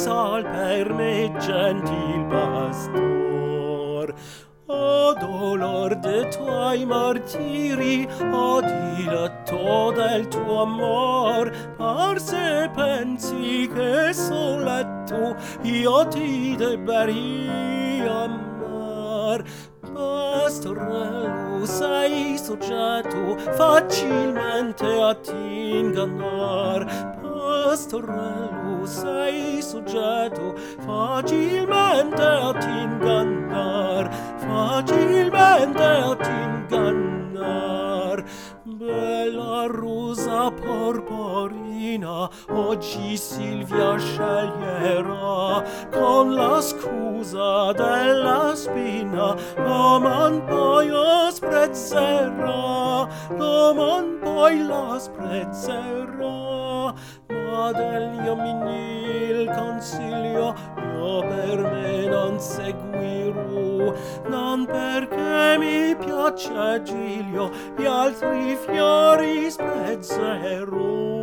sal per me, gentil pastor. O dolor de tuoi martiri, o diletto del tuo amor, parse pensi che soletto io ti debberi amar. Pastorello, sei soggetto facilmente a t'ingannar. Pastorello, sei soggetto facilmente a t'ingannar, facilmente a t'ingannar. Bella rosa porporina, oggi Silvia sceglierà, con la scusa della spina, l'oman poi la sprezzerà, l'oman poi la sprezzerà. Ma degli uomini il consiglio io per me non seguirò, non perché mi piace Giglio, gli altri fiori sprezzerò.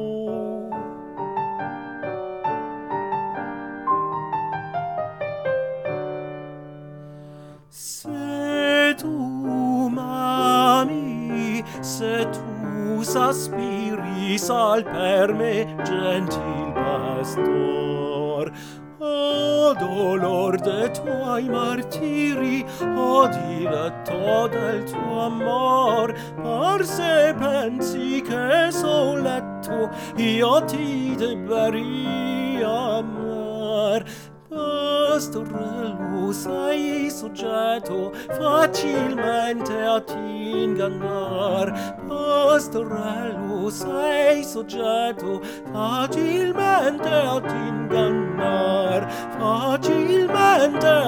Se tu m'ami, se tu sospiri, sal per me, gentil pastor. O dolor de tuoi martiri, o diletto del tuo amor, parse pensi che soletto io ti debberi amar. Pastorello, sei soggetto facilmente a t'ingannar. Pastorello, sei soggetto facilmente a t'ingannar, facilmente